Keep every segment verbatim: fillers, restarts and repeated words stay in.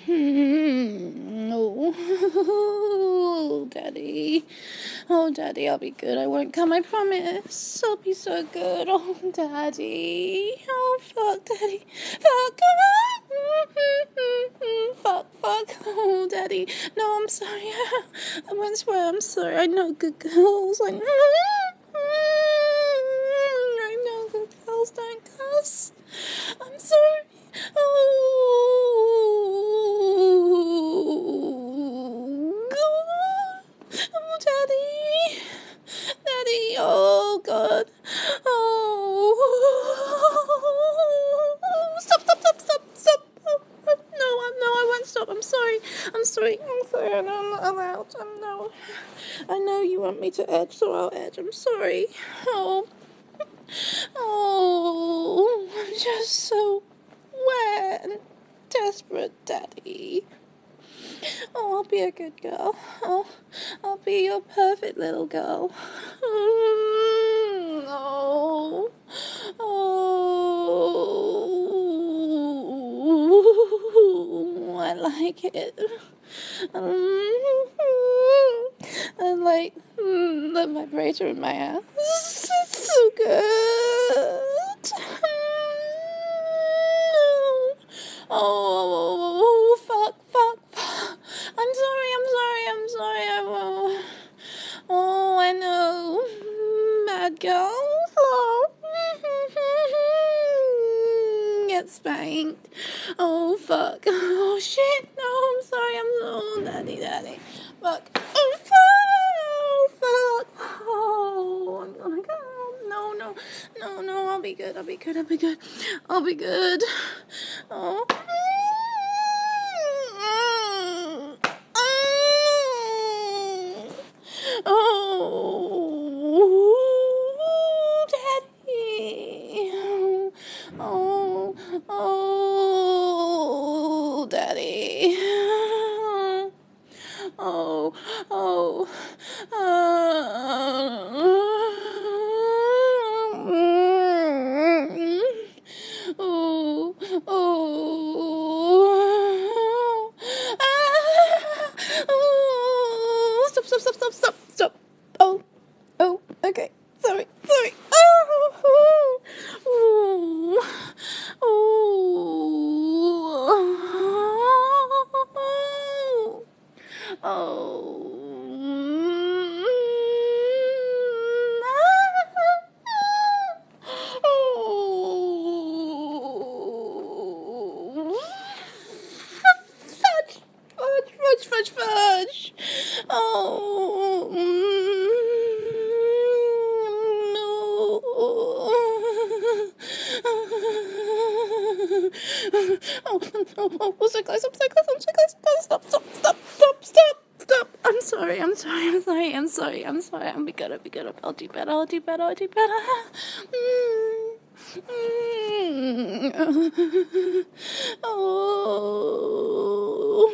Hmm. Oh, Daddy. Oh, Daddy, I'll be good. I won't come, I promise. I'll be so good. Oh, Daddy. Oh, fuck, Daddy. Fuck. Fuck, fuck. Oh, Daddy. No, I'm sorry. I won't swear. I'm sorry. I know good girls. I know. I know good girls don't cuss. I'm sorry. Oh, God. Oh, Daddy. Daddy. Oh, God. Oh. Stop, stop, stop, stop, stop. Oh, oh, no, I, no, I won't stop. I'm sorry. I'm sorry. I'm sorry. I know I'm not allowed. I'm no. I know you want me to edge, so I'll edge. I'm sorry. Oh. Oh. I'm just so wet and desperate, Daddy. Oh, I'll be a good girl. Oh, I'll be your perfect little girl. Mm, oh, oh, I like it. Um, I like mm, the vibrator in my ass. It's so good. Oh, fuck, fuck, fuck. I'm sorry, I'm sorry, I'm sorry. I won't. Oh, I know. Bad girl. Oh. Get spanked. Oh, fuck. Oh, shit. No, I'm sorry. I'm so... Daddy, daddy. Fuck. Oh, fuck. Oh, fuck. Oh, I'm gonna go. No, no. No, no. I'll be good. I'll be good. I'll be good. I'll be good. Oh. Oh, Daddy. Oh, oh, Daddy. Oh, oh, oh, oh, oh, oh, stop, stop, stop, stop, stop, stop. Oh, oh, okay, sorry, sorry. Oh, oh, oh, oh. Fudge, fudge, fudge, fudge, fudge. Oh, no. Oh, oh, oh, oh, so close, I'm so close, I'm so close. Stop, stop, stop, stop, stop, stop. I'm sorry, I'm sorry, I'm sorry, I'm sorry, I'm sorry. I'll be good, I'll be good. I'll do better, I'll do better, I'll do better. Mm. Mm. Oh.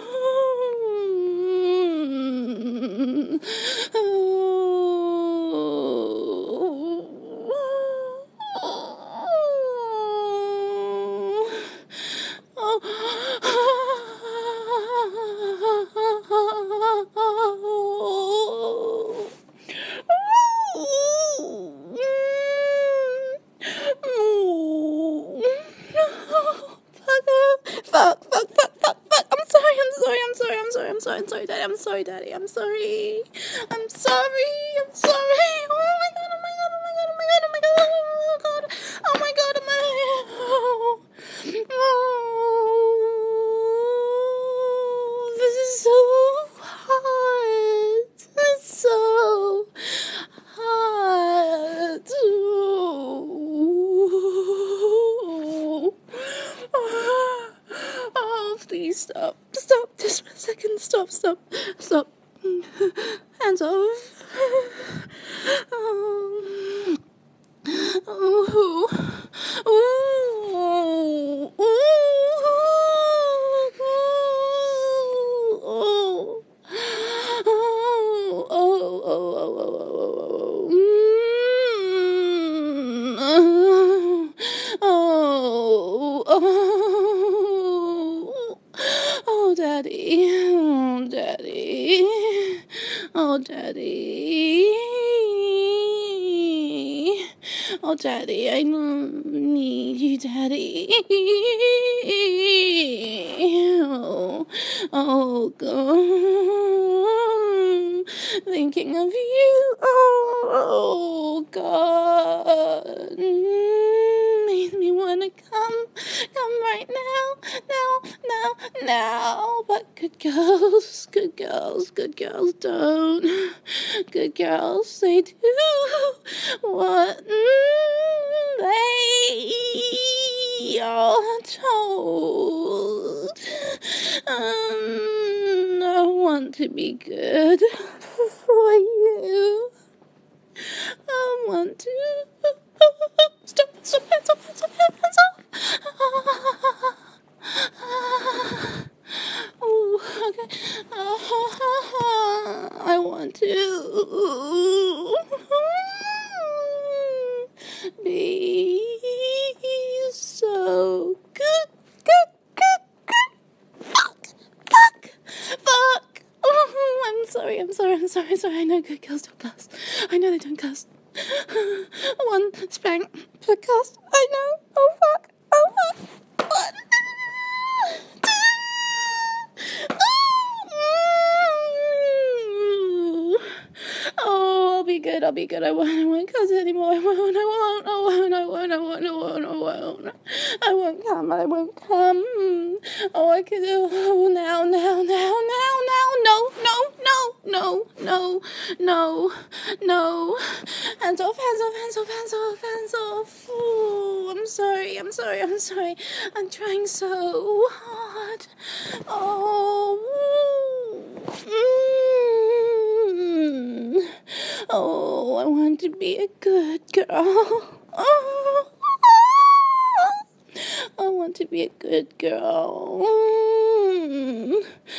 Fuck, fuck, fuck, fuck, fuck. I'm sorry, I'm sorry, I'm sorry, I'm sorry, I'm sorry, I'm sorry, Daddy, I'm sorry, Daddy, I'm sorry. I'm sorry, I'm sorry. Oh my god, oh my god, oh my god, oh my god, oh my god, oh my god, oh my god, oh my god. Oh, oh, this is so hard. It's so hard. Oh, please stop. Stop. Just for a second. Stop, stop, stop. Hands off. Oh. Oh. Oh. Oh. Oh. Oh. Oh. Oh. Oh. Oh. daddy, oh, daddy, oh, daddy, oh, daddy, I need you, daddy, oh, oh, God, thinking of you, oh, God, makes me wanna come, come right now, now, now, now, but good girls, good girls, good girls don't, good girls, they do what they are told. um, I want to be good for you. I want to stop, stop, stop, stop, hands off. Oh, okay. I want to be so good, good, good, good. Fuck, fuck, fuck. Oh, I'm sorry, I'm sorry, I'm sorry, sorry. I know good girls don't cuss. I know they don't cuss. One spank per cuss. I know. Oh fuck. Oh fuck. One. Two. Oh, I'll be good. I'll be good. I won't. I won't cuss anymore. I won't. I won't. I won't. I won't. I won't. I won't. I won't. I won't come. I won't come. Oh, I can do. Oh, now, now, now, now, now. No, no, no, no, no, no, no. Hands off. Hands off. Hands off. Hands off. Hands off. Oh, I'm sorry. I'm sorry. I'm sorry. I'm trying so hard. Oh. Mm. Oh, I want to be a good girl. Oh, I want to be a good girl. Mm.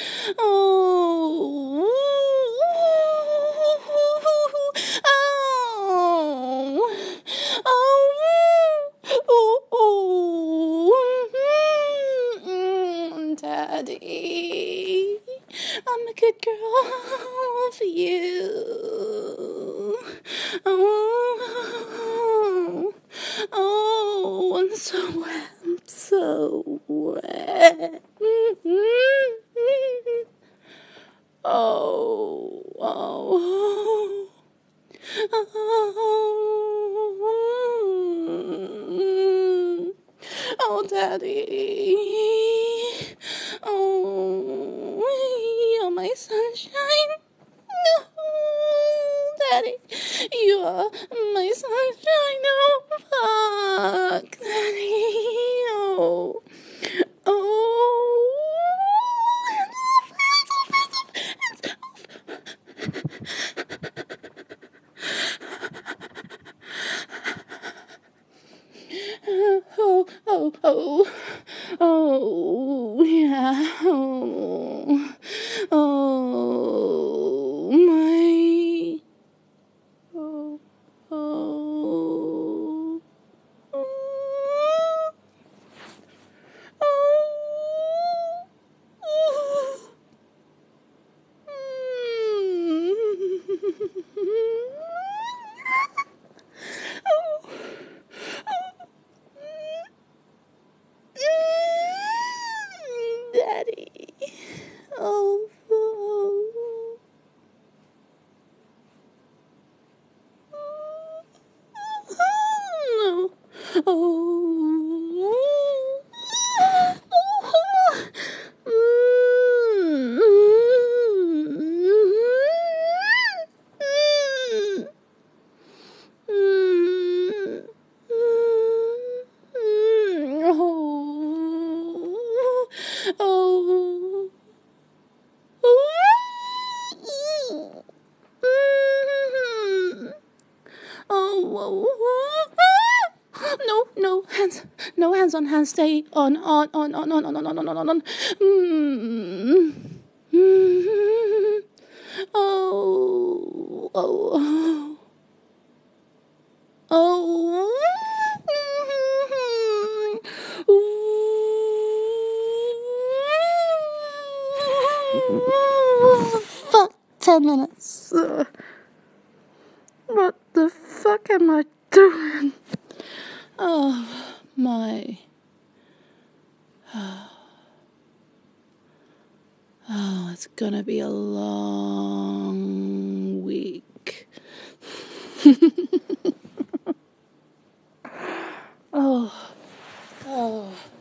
Oh, oh, oh, oh, oh, Daddy, I'm a good girl for you. Oh, oh, I'm so wet. I'm so wet. Oh, oh, oh, oh, Daddy. Oh, you're my sunshine. No, Daddy, you are my sunshine. Oh, fuck, Daddy. Oh, oh. Oh, oh, oh, oh, yeah, oh, oh, my, oh, oh, oh, Daddy. Oh, oh. No. Oh. Oh. Oh, no, no hands, no hands on hands. Stay on, on, on, on, on, on, on, on, on, on, on. Mm. Mm. Oh, oh, oh. Oh, fuck, ten minutes. Uh, what the fuck am I doing? Oh, my. Oh, it's gonna be a long week. oh, oh.